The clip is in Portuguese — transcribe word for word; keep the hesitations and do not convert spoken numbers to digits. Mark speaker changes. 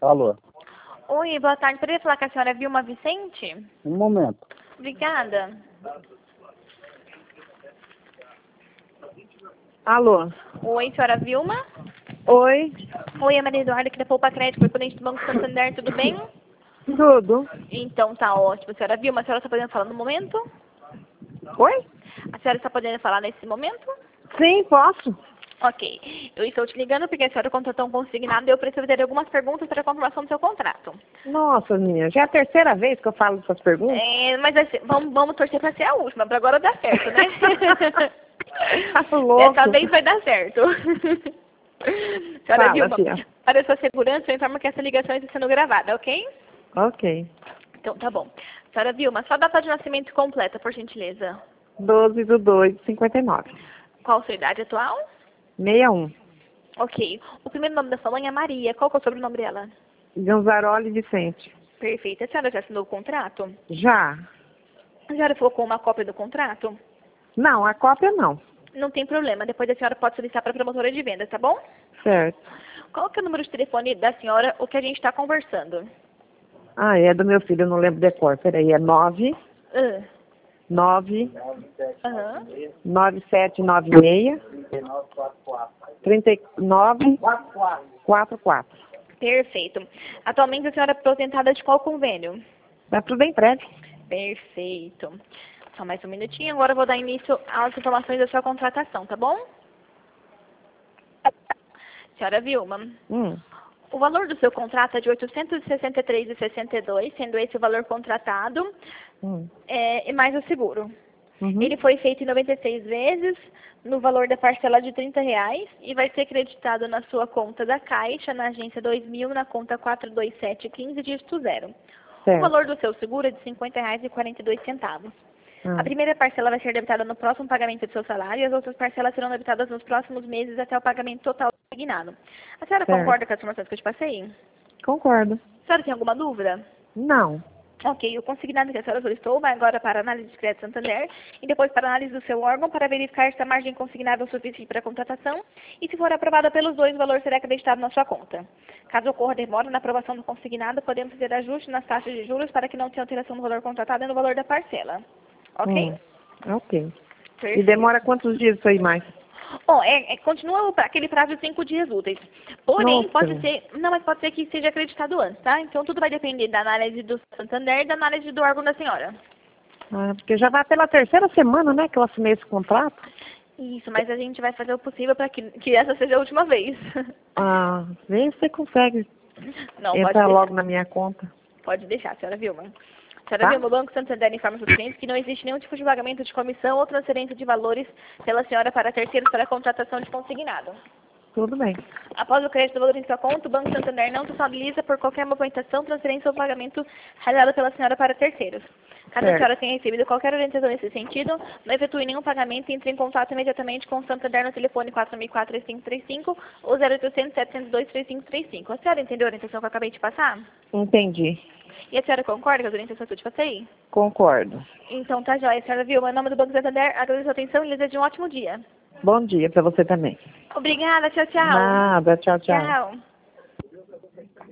Speaker 1: Alô,
Speaker 2: Oi, boa tarde. Poderia falar com a senhora Vilma Vicente?
Speaker 1: um momento.
Speaker 2: Obrigada.
Speaker 3: Alô?
Speaker 2: Oi, senhora Vilma?
Speaker 3: Oi?
Speaker 2: Oi, é Maria Eduarda aqui da Poupa Crédito, correspondente do Banco Santander, tudo bem?
Speaker 3: Tudo?
Speaker 2: Então tá ótimo. Senhora Vilma, a senhora está podendo falar no momento?
Speaker 3: Oi?
Speaker 2: A senhora está podendo falar nesse momento?
Speaker 3: Sim, posso?
Speaker 2: Ok. Eu estou te ligando porque a senhora contratou um consignado e eu preciso ter algumas perguntas para a confirmação do seu contrato.
Speaker 3: Nossa, menina, já é a terceira vez que eu falo essas perguntas.
Speaker 2: É, mas vai ser- vamos, vamos torcer para ser a última, para agora dar certo, né?
Speaker 3: Tá louco.
Speaker 2: Dessa vez vai dar certo. Senhora
Speaker 3: Fala,
Speaker 2: Vilma,
Speaker 3: tia.
Speaker 2: para a sua segurança, eu informo que essa ligação está sendo gravada, ok?
Speaker 3: Ok.
Speaker 2: Então tá bom. Senhora Vilma, só a data de nascimento completa, por gentileza.
Speaker 3: doze do dois de cinquenta e nove.
Speaker 2: Qual a sua idade atual?
Speaker 3: sessenta e um.
Speaker 2: Ok. O primeiro nome da sua mãe é Maria. Qual que é o sobrenome dela?
Speaker 3: Ganzaroli Vicente.
Speaker 2: Perfeito. A senhora já assinou o contrato?
Speaker 3: Já?
Speaker 2: A senhora ficou com uma cópia do contrato?
Speaker 3: Não, a cópia não.
Speaker 2: Não tem problema. Depois a senhora pode solicitar para a promotora de vendas, tá bom?
Speaker 3: Certo.
Speaker 2: Qual que é o número de telefone da senhora, o que a gente está conversando?
Speaker 3: Ah, é do meu filho, eu não lembro de cor. Peraí, é nove
Speaker 2: Ah,
Speaker 3: nove
Speaker 2: Aham.
Speaker 3: nove sete nove seis trinta e nove quarenta e quatro.
Speaker 2: Perfeito. Atualmente a senhora é aposentada de qual convênio?
Speaker 3: Tá tudo em prédio.
Speaker 2: Perfeito. Só mais um minutinho, agora eu vou dar início às informações da sua contratação, tá bom? Senhora Vilma,
Speaker 3: Hum.
Speaker 2: o valor do seu contrato é de oitocentos e sessenta e três reais e sessenta e dois centavos, sendo esse o valor contratado,
Speaker 3: Hum.
Speaker 2: é, e mais o seguro.
Speaker 3: Uhum.
Speaker 2: Ele foi feito em noventa e seis vezes, no valor da parcela de trinta reais, e vai ser creditado na sua conta da Caixa, na agência dois mil, na conta quatro dois sete um cinco, dígito zero. O
Speaker 3: Certo.
Speaker 2: valor do seu seguro é de cinquenta reais e quarenta e dois centavos.
Speaker 3: Ah.
Speaker 2: A primeira parcela vai ser debitada no próximo pagamento do seu salário e as outras parcelas serão debitadas nos próximos meses até o pagamento total consignado. A senhora
Speaker 3: Certo.
Speaker 2: concorda com as informações que eu te passei?
Speaker 3: Concordo.
Speaker 2: A senhora tem alguma dúvida?
Speaker 3: Não.
Speaker 2: Ok, o consignado que a senhora solicitou vai agora para a análise de crédito Santander e depois para a análise do seu órgão para verificar se a margem consignável é suficiente para a contratação e se for aprovada pelos dois, o valor será acreditado na sua conta. Caso ocorra demora na aprovação do consignado, podemos fazer ajuste nas taxas de juros para que não tenha alteração no valor contratado e no valor da parcela. Ok?
Speaker 3: Hum. Ok. E
Speaker 2: Perfeito.
Speaker 3: demora quantos dias isso aí mais?
Speaker 2: Bom, é, é, continua o pra- aquele prazo de cinco dias úteis. Porém,
Speaker 3: Nossa.
Speaker 2: pode ser, não, mas pode ser que seja acreditado antes, tá? Então tudo vai depender da análise do Santander e da análise do órgão da senhora.
Speaker 3: Ah, porque já vai pela terceira semana, né, que eu assinei esse contrato.
Speaker 2: Isso, mas a gente vai fazer o possível para que, que essa seja a última vez.
Speaker 3: Ah, vê se você consegue
Speaker 2: Não, pode
Speaker 3: entrar
Speaker 2: deixar.
Speaker 3: logo na minha conta.
Speaker 2: Pode deixar, senhora Vilma. Senhora
Speaker 3: Tá?
Speaker 2: Vilma, o Banco Santander informa aos seus clientes que não existe nenhum tipo de pagamento de comissão ou transferência de valores pela senhora para terceiros para a contratação de consignado.
Speaker 3: Tudo bem.
Speaker 2: Após o crédito do valor em sua conta, o Banco Santander não totaliza por qualquer movimentação, transferência ou pagamento realizado pela senhora para terceiros. Caso a
Speaker 3: Certo.
Speaker 2: senhora tenha recebido qualquer orientação nesse sentido, não efetue nenhum pagamento e entre em contato imediatamente com o Santander no telefone quatro mil e quatro, três cinco três cinco ou zero oitocentos, setecentos e dois, três cinco três cinco. A senhora entendeu a orientação que eu acabei de passar?
Speaker 3: Entendi.
Speaker 2: E a senhora concorda com as orientações que eu te passei?
Speaker 3: Concordo.
Speaker 2: Então tá jóia, a senhora viu. Em nome do Banco Santander, agradeço a atenção e lhe desejo um ótimo dia.
Speaker 3: Bom dia pra você também.
Speaker 2: Obrigada, tchau, tchau.
Speaker 3: Nada. Tchau, tchau.
Speaker 2: Tchau.